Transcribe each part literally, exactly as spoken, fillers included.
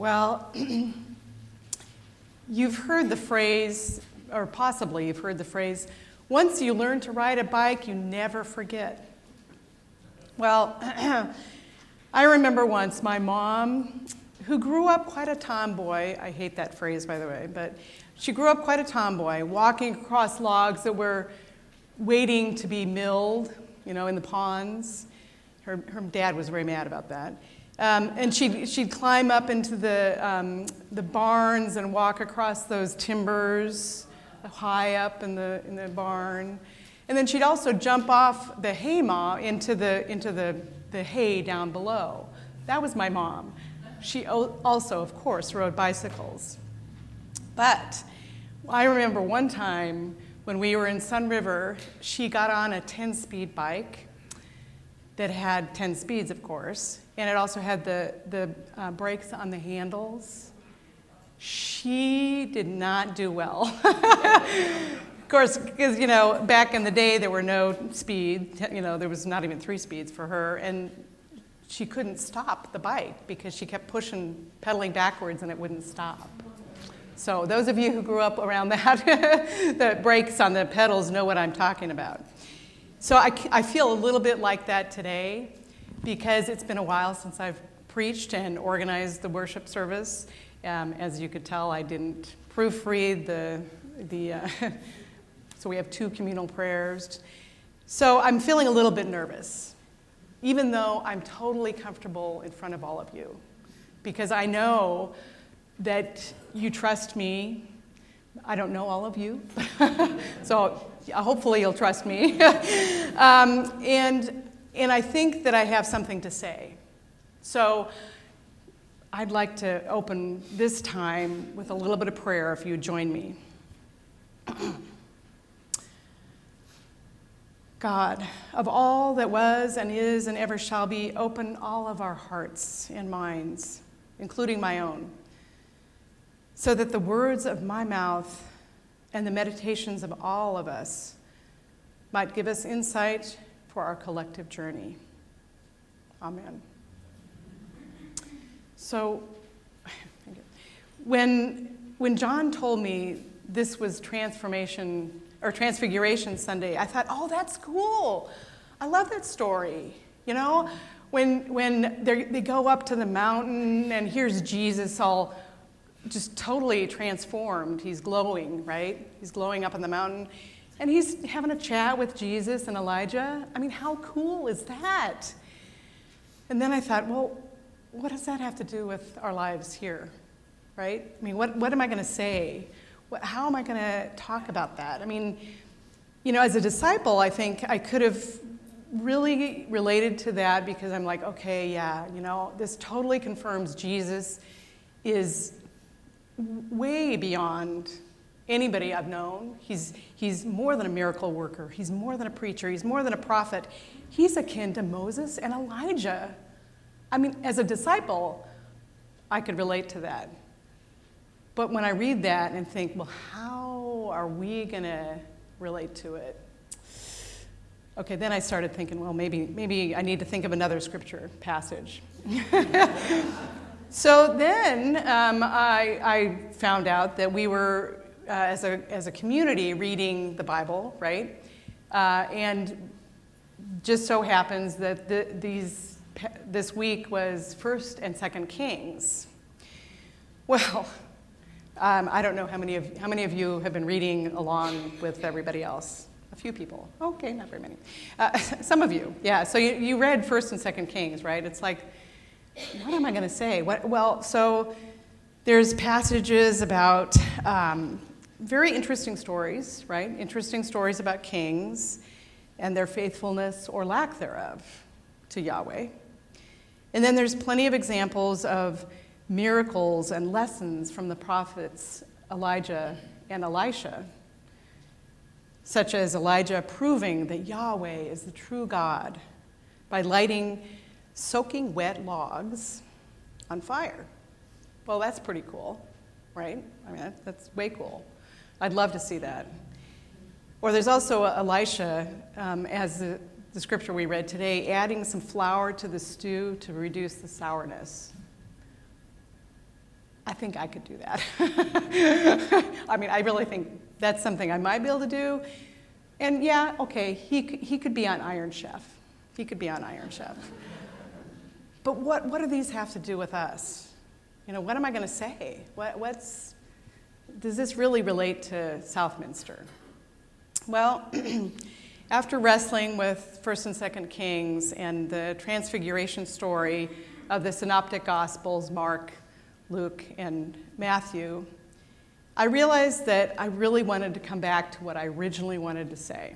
Well, you've heard the phrase, or possibly you've heard the phrase, once you learn to ride a bike, you never forget. Well, I remember once my mom, who grew up quite a tomboy, I hate that phrase, by the way, but she grew up quite a tomboy, walking across logs that were waiting to be milled, you know, in the ponds. Her, her dad was very mad about that. Um, and she'd, she'd climb up into the, um, the barns and walk across those timbers high up in the, in the barn. And then she'd also jump off the hay mow into the, into the, the hay down below. That was my mom. She also, of course, rode bicycles. But I remember one time when we were in Sun River, she got on a ten-speed bike that had ten speeds, of course, and it also had the, the uh, brakes on the handles. She did not do well. Of course, because, you know, back in the day, there were no speed, you know, there was not even three speeds for her, and she couldn't stop the bike because she kept pushing, pedaling backwards, and it wouldn't stop. So those of you who grew up around that, the brakes on the pedals know what I'm talking about. So I, I feel a little bit like that today because it's been a while since I've preached and organized the worship service. Um, as you could tell, I didn't proofread the, the uh, so we have two communal prayers. So I'm feeling a little bit nervous, even though I'm totally comfortable in front of all of you, because I know that you trust me. I don't know all of you, so hopefully you'll trust me. um, and, and I think that I have something to say. So I'd like to open this time with a little bit of prayer if you would join me. God, of all that was and is and ever shall be, open all of our hearts and minds, including my own, so that the words of my mouth and the meditations of all of us might give us insight for our collective journey. Amen. So, when, when John told me this was transformation or Transfiguration Sunday, I thought, oh, that's cool. I love that story. You know, when, when they go up to the mountain and here's Jesus all just totally transformed. He's glowing, right? He's glowing up on the mountain. And he's having a chat with Jesus and Elijah. I mean, how cool is that? And then I thought, well, what does that have to do with our lives here, right? I mean, what, what am I going to say? What, how am I going to talk about that? I mean, you know, as a disciple, I think I could have really related to that because I'm like, okay, yeah, you know, this totally confirms Jesus is way beyond anybody I've known. He's, he's more than a miracle worker. He's more than a preacher. He's more than a prophet. He's akin to Moses and Elijah. I mean, as a disciple, I could relate to that. But when I read that and think, well, how are we going to relate to it? Okay, then I started thinking, well, maybe, maybe I need to think of another scripture passage. So then um, I, I found out that we were, uh, as, a, as a community, reading the Bible, right? Uh, and just so happens that the, these, this week was First and Second Kings. Well, um, I don't know how many of how many of you have been reading along with everybody else. A few people. Okay, not very many. Uh, some of you, yeah. So you, you read First and Second Kings, right? It's like, what am I going to say? What, well, so there's passages about um, very interesting stories, right? Interesting stories about kings and their faithfulness or lack thereof to Yahweh. And then there's plenty of examples of miracles and lessons from the prophets Elijah and Elisha, such as Elijah proving that Yahweh is the true God by lighting soaking wet logs on fire. Well, that's pretty cool, right? I mean, that, that's way cool. I'd love to see that. Or there's also Elisha, um, as the, the scripture we read today, adding some flour to the stew to reduce the sourness. I think I could do that. I mean, I really think that's something I might be able to do. And yeah, okay, he, he could be on Iron Chef. He could be on Iron Chef. But what, what do these have to do with us? You know, what am I going to say? What, what's, does this really relate to Southminster? Well, after wrestling with First and Second Kings and the transfiguration story of the Synoptic Gospels, Mark, Luke, and Matthew, I realized that I really wanted to come back to what I originally wanted to say.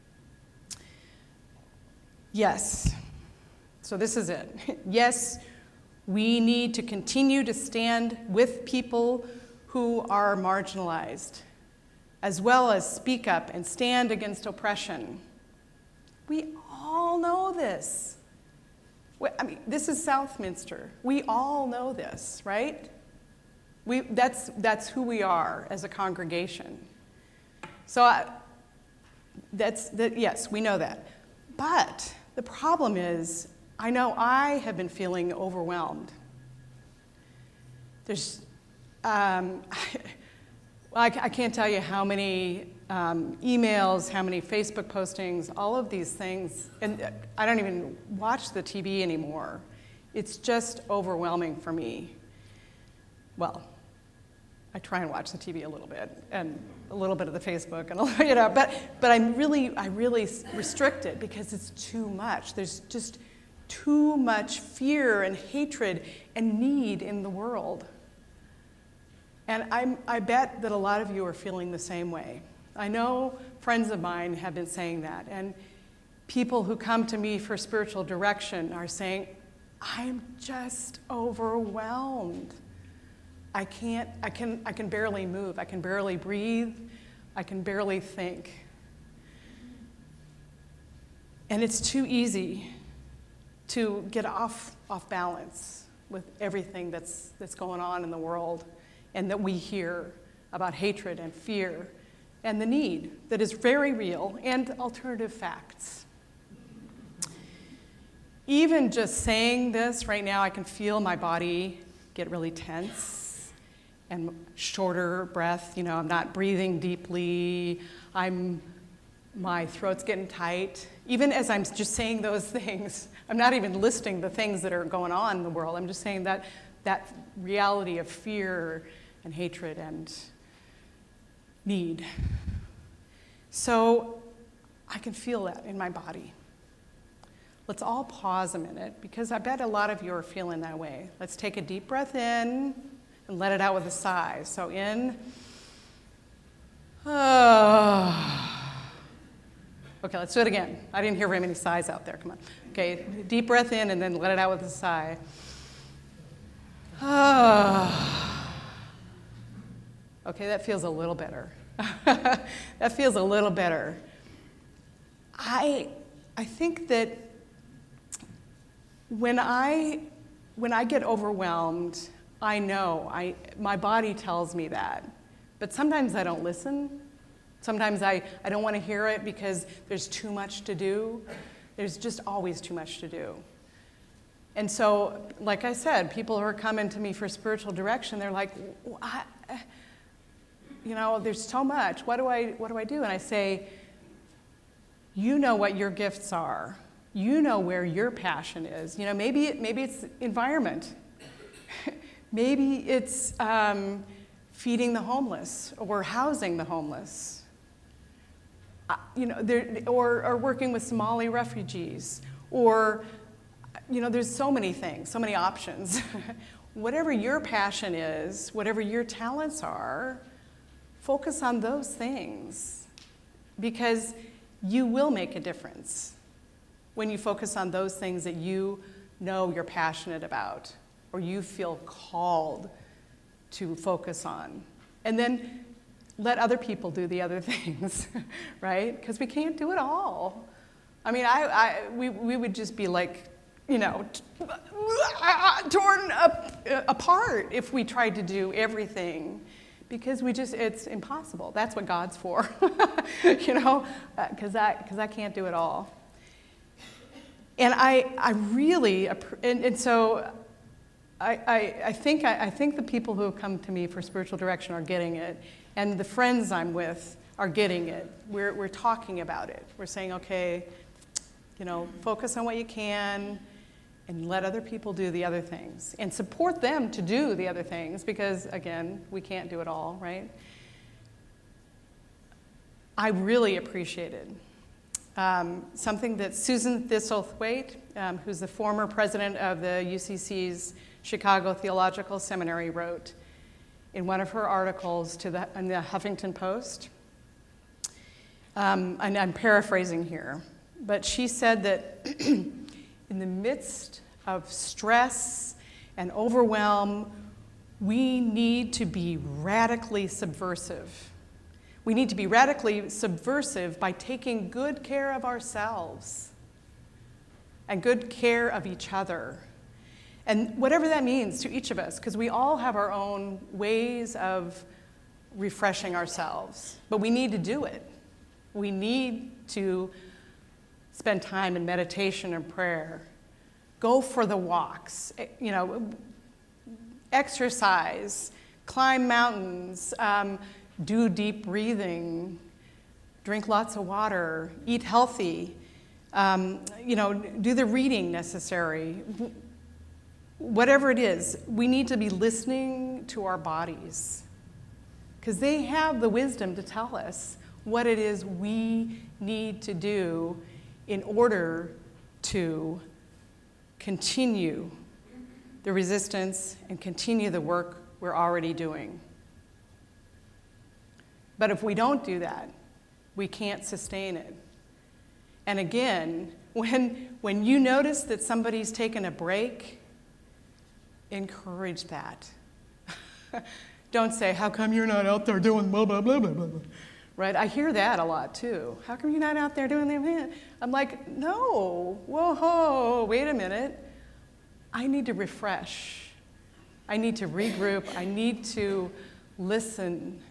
Yes. So this is it. Yes, we need to continue to stand with people who are marginalized, as well as speak up and stand against oppression. We all know this. I mean, this is Southminster. We all know this, right? We, that's, that's who we are as a congregation. So I, that's, that, yes, we know that. But the problem is, I know I have been feeling overwhelmed. There's, um, I, I can't tell you how many um, emails, how many Facebook postings, all of these things, and I don't even watch the T V anymore. It's just overwhelming for me. Well, I try and watch the T V a little bit, and a little bit of the Facebook, and you know, but but I'm really, I really restrict it because it's too much. There's just too much fear and hatred and need in the world. And I'm, I bet that a lot of you are feeling the same way. I know friends of mine have been saying that, and people who come to me for spiritual direction are saying, I'm just overwhelmed. I can't, I can, I can barely move. I can barely breathe. I can barely think. And it's too easy to get off, off balance with everything that's, that's going on in the world and that we hear about hatred and fear and the need that is very real and alternative facts. Even just saying this right now, I can feel my body get really tense and shorter breath. You know, I'm not breathing deeply. I'm, my throat's getting tight. Even as I'm just saying those things, I'm not even listing the things that are going on in the world. I'm just saying that that reality of fear and hatred and need. So I can feel that in my body. Let's all pause a minute because I bet a lot of you are feeling that way. Let's take a deep breath in and let it out with a sigh. So in. Oh. Okay, let's do it again. I didn't hear very many sighs out there. Come on. Okay, deep breath in and then let it out with a sigh. Oh. Okay, that feels a little better. That feels a little better. I, I think that when I, when I get overwhelmed, I know, I, my body tells me that. But sometimes I don't listen. Sometimes I, I don't want to hear it because there's too much to do. There's just always too much to do. And so, like I said, people who are coming to me for spiritual direction, they're like, I, you know, there's so much. What do I, what do I do? And I say, you know what your gifts are. You know where your passion is. You know, maybe it, maybe it's environment. Maybe it's um, feeding the homeless or housing the homeless. Uh, you know, there, or, or working with Somali refugees, or, you know, there's so many things, so many options. Whatever your passion is, whatever your talents are, focus on those things because you will make a difference when you focus on those things that you know you're passionate about or you feel called to focus on. And then let other people do the other things, right? Because we can't do it all. I mean, I, I, we, we would just be like, you know, t- torn up, uh, apart if we tried to do everything. Because we just, it's impossible. That's what God's for, you know, because uh, I, because I can't do it all. And I, I really, and, and so I, I, I, think, I, I think the people who have come to me for spiritual direction are getting it, and the friends I'm with are getting it. We're, we're talking about it. We're saying, okay, you know, focus on what you can and let other people do the other things and support them to do the other things because, again, we can't do it all, right? I really appreciated um, something that Susan Thistlethwaite, um, who's the former president of the U C C's Chicago Theological Seminary, wrote in one of her articles to the, in the Huffington Post. Um, and I'm paraphrasing here, but she said that in the midst of stress and overwhelm, we need to be radically subversive. We need to be radically subversive by taking good care of ourselves and good care of each other. And whatever that means to each of us, because we all have our own ways of refreshing ourselves, but we need to do it. We need to spend time in meditation and prayer. Go for the walks, you know, exercise, climb mountains, um, do deep breathing, drink lots of water, eat healthy, um, you know, do the reading necessary. Whatever it is, we need to be listening to our bodies because they have the wisdom to tell us what it is we need to do in order to continue the resistance and continue the work we're already doing. But if we don't do that, we can't sustain it. And again, when, when you notice that somebody's taken a break, encourage that. Don't say, how come you're not out there doing blah, blah, blah, blah, blah. Right? I hear that a lot too. How come you're not out there doing that? I'm like, no, whoa, wait a minute. I need to refresh. I need to regroup. I need to listen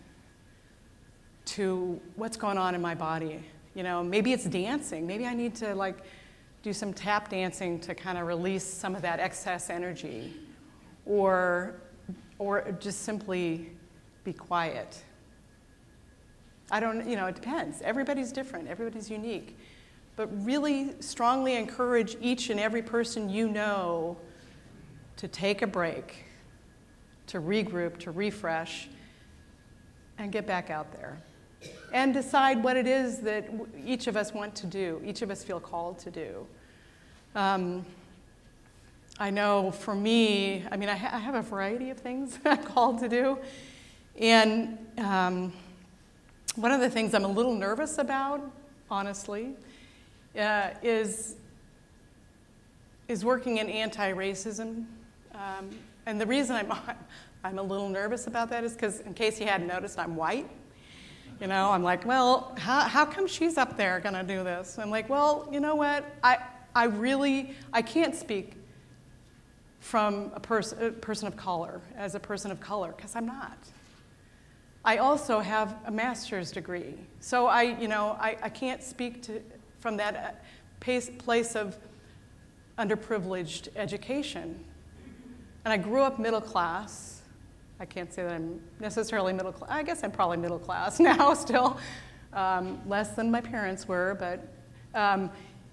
to what's going on in my body. You know, maybe it's dancing. Maybe I need to like do some tap dancing to kind of release some of that excess energy. Or, or just simply be quiet. I don't, you know, it depends. Everybody's different. Everybody's unique. But really strongly encourage each and every person you know to take a break, to regroup, to refresh, and get back out there. And decide what it is that each of us want to do, each of us feel called to do. Um, I know for me, I mean, I, ha- I have a variety of things I'm called to do. And um, one of the things I'm a little nervous about, honestly, uh, is, is working in anti-racism. Um, and the reason I'm, I'm a little nervous about that is because, in case you hadn't noticed, I'm white. You know, I'm like, well, how, how come she's up there going to do this? I'm like, well, you know what? I, I really, I can't speak from a, pers- a person of color, as a person of color, because I'm not. I also have a master's degree. So I, you know, I, I can't speak to from that pace, place of underprivileged education. And I grew up middle class. I can't say that I'm necessarily middle class. I guess I'm probably middle class now still, um, less than my parents were, but, um,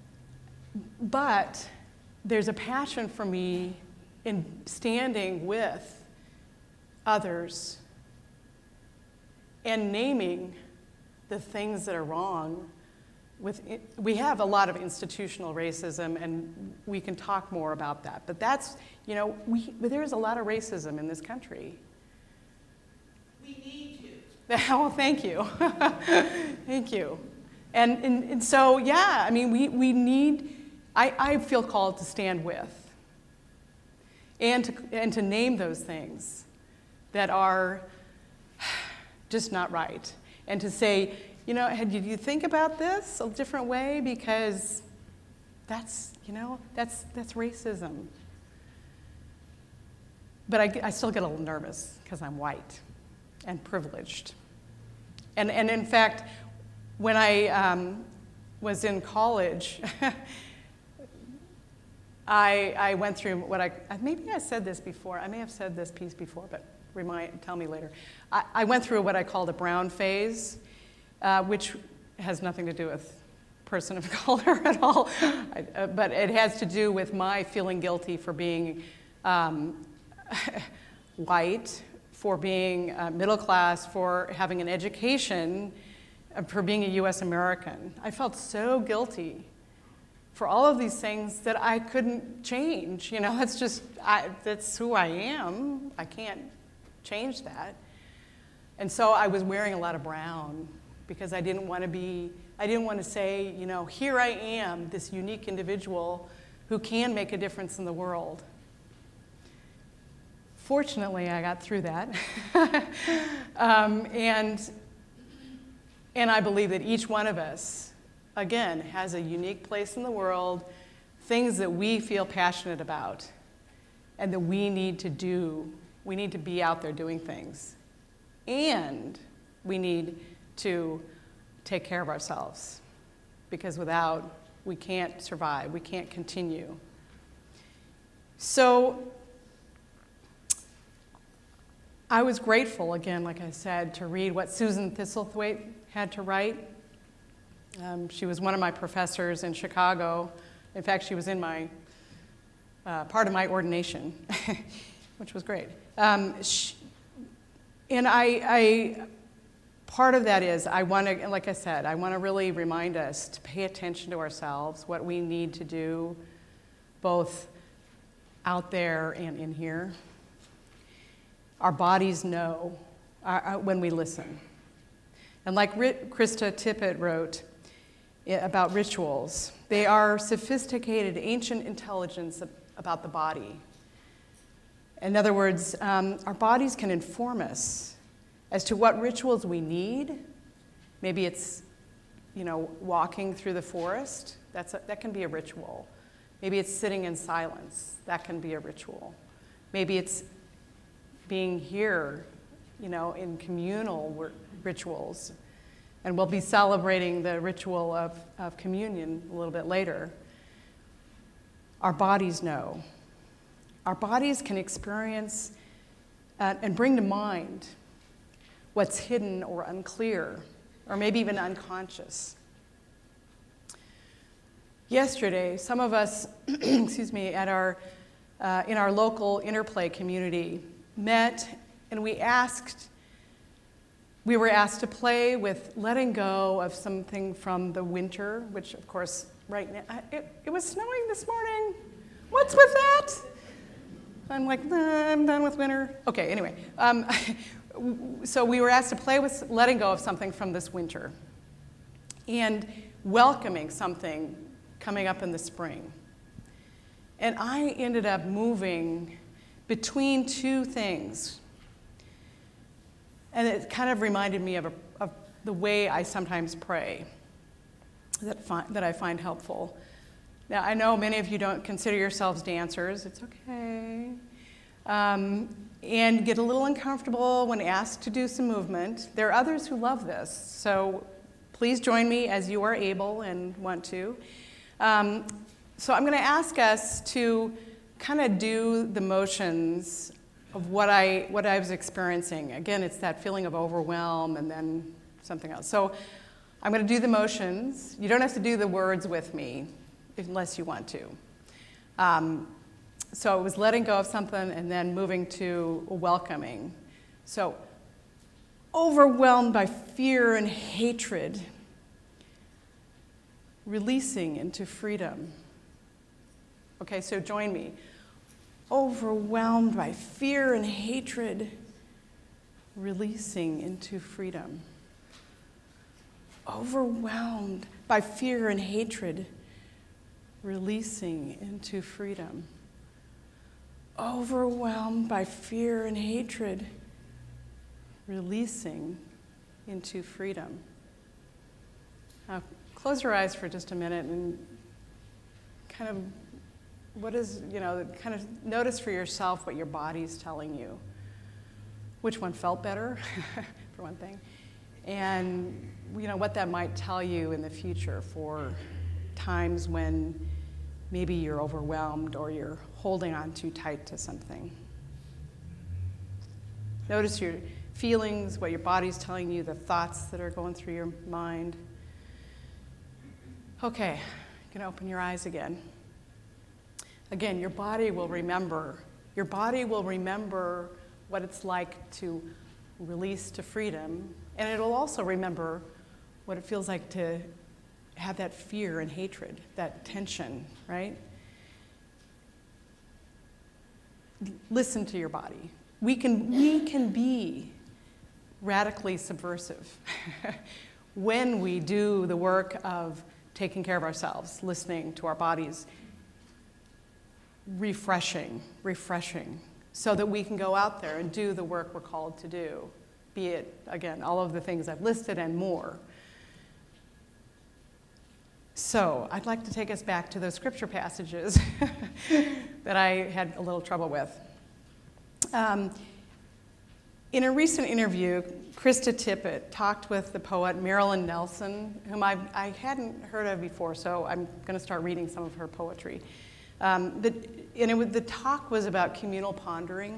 but there's a passion for me in standing with others and naming the things that are wrong. With it, we have a lot of institutional racism, and we can talk more about that. But that's, you know, we, there's a lot of racism in this country. We need to. Oh, thank you. Thank you. And, and, and so, yeah, I mean, we, we need, I, I feel called to stand with. And to, and to name those things that are just not right. And to say, you know, did you think about this a different way? Because that's, you know, that's, that's racism. But I, I still get a little nervous because I'm white and privileged. And, and in fact, when I um, was in college, I, I went through what I, maybe I said this before, I may have said this piece before, but remind, tell me later. I, I went through what I called a brown phase, uh, which has nothing to do with person of color at all, I, uh, but it has to do with my feeling guilty for being um, white, for being uh, middle class, for having an education, uh, for being a U S American. I felt so guilty for all of these things that I couldn't change. You know, that's just, I, that's who I am. I can't change that. And so I was wearing a lot of brown because I didn't want to be, I didn't want to say, you know, here I am, this unique individual who can make a difference in the world. Fortunately, I got through that. um, and, and I believe that each one of us, again, has a unique place in the world, things that we feel passionate about, and that we need to do. We need to be out there doing things. And we need to take care of ourselves, because without, we can't survive, we can't continue. So I was grateful, again, like I said, to read what Susan Thistlethwaite had to write. Um, she was one of my professors in Chicago. In fact, she was in my, uh, part of my ordination, which was great. Um, she, and I, I, part of that is, I want to, like I said, I want to really remind us to pay attention to ourselves, what we need to do, both out there and in here. Our bodies know uh, uh, when we listen. And like Rit- Krista Tippett wrote about rituals, they are sophisticated, ancient intelligence about the body. In other words, um, our bodies can inform us as to what rituals we need. Maybe it's, you know, walking through the forest. That's a, that can be a ritual. Maybe it's sitting in silence. That can be a ritual. Maybe it's being here, you know, in communal rituals. And we'll be celebrating the ritual of, of communion a little bit later. Our bodies know. Our bodies can experience uh, and bring to mind what's hidden or unclear, or maybe even unconscious. Yesterday, some of us, excuse me, at our, uh, in our local Interplay community met, and we asked, we were asked to play with letting go of something from the winter, which of course, right now, it, it was snowing this morning. What's with that? I'm like, nah, I'm done with winter. Okay, anyway. Um, so we were asked to play with letting go of something from this winter and welcoming something coming up in the spring. And I ended up moving between two things. And it kind of reminded me of, a, of the way I sometimes pray that, fi- that I find helpful. Now, I know many of you don't consider yourselves dancers. It's okay. Um, and get a little uncomfortable when asked to do some movement. There are others who love this, so please join me as you are able and want to. Um, so I'm going to ask us to kind of do the motions of what I what I was experiencing. Again, it's that feeling of overwhelm and then something else. So I'm going to do the motions. You don't have to do the words with me unless you want to. Um, so it was letting go of something and then moving to welcoming. So overwhelmed by fear and hatred, releasing into freedom. Okay, so join me. Overwhelmed by fear and hatred, releasing into freedom. Overwhelmed by fear and hatred, releasing into freedom. Overwhelmed by fear and hatred, releasing into freedom. Now, close your eyes for just a minute and kind of What is, you know, kind of notice for yourself what your body's telling you. Which one felt better, for one thing. And, you know, what that might tell you in the future for times when maybe you're overwhelmed or you're holding on too tight to something. Notice your feelings, what your body's telling you, the thoughts that are going through your mind. Okay, you can open your eyes again. Again, your body will remember. Your body will remember what it's like to release to freedom, and it'll also remember what it feels like to have that fear and hatred, that tension, right? Listen to your body. We can, we can be radically subversive when we do the work of taking care of ourselves, listening to our bodies, refreshing, refreshing, so that we can go out there and do the work we're called to do, be it, again, all of the things I've listed and more. So I'd like to take us back to those scripture passages that I had a little trouble with. Um, in a recent interview, Krista Tippett talked with the poet Marilyn Nelson, whom I, I hadn't heard of before, so I'm going to start reading some of her poetry. Um, the, and it, the talk was about communal pondering.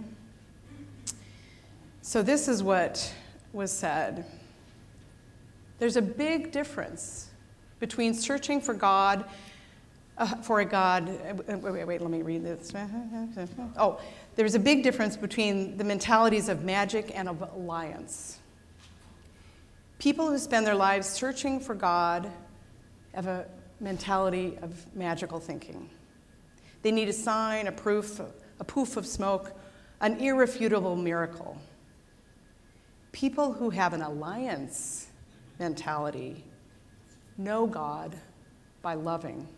So this is what was said. There's a big difference between searching for God, uh, for a God, uh, wait, wait, wait, let me read this. Oh, there's a big difference between the mentalities of magic and of alliance. People who spend their lives searching for God have a mentality of magical thinking. They need a sign, a proof, a poof of smoke, an irrefutable miracle. People who have an alliance mentality know God by loving.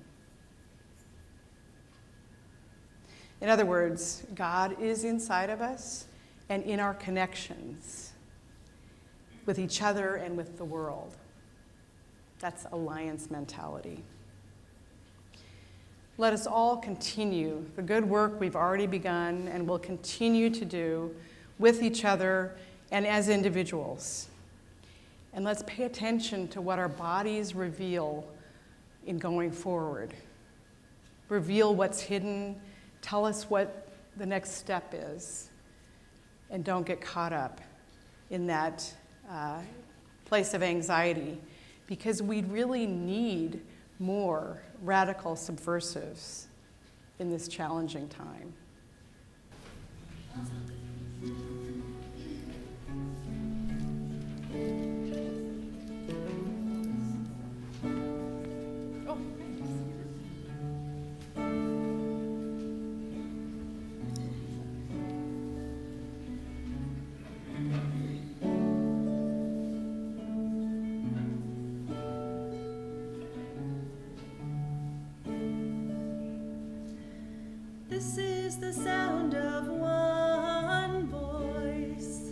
In other words, God is inside of us and in our connections with each other and with the world. That's alliance mentality. Let us all continue the good work we've already begun and will continue to do with each other and as individuals. And let's pay attention to what our bodies reveal in going forward. Reveal what's hidden, tell us what the next step is, and don't get caught up in that uh, place of anxiety, because we really need more radical subversives in this challenging time. This is the sound of one voice,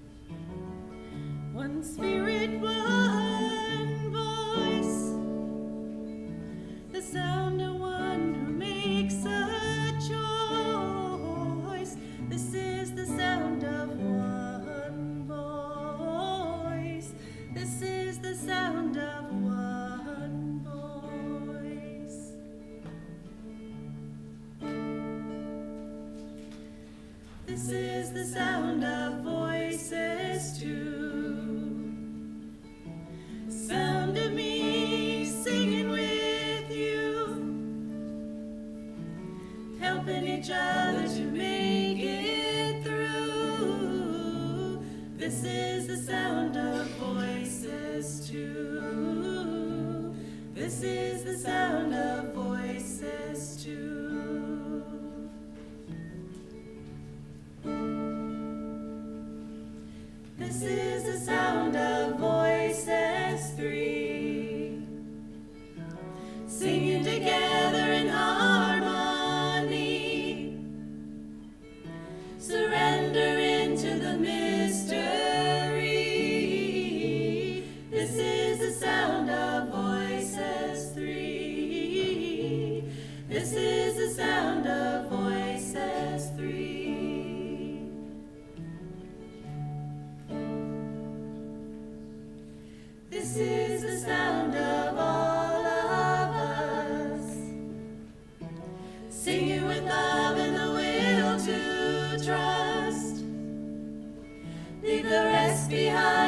one spirit, one voice, the sound of one who makes a choice. This is the sound of one voice. This is the sound of one voice. This is the sound of voices too. Sound of me singing with you, helping each other to make it through. This is the sound of voices too. This is the sound of voices too. This is the sound of voices three, singing together in harmony. Surrender into the mystery. This is the sound of voices three. This is the sound of voices three. This is the sound of all of us, leave the rest behind.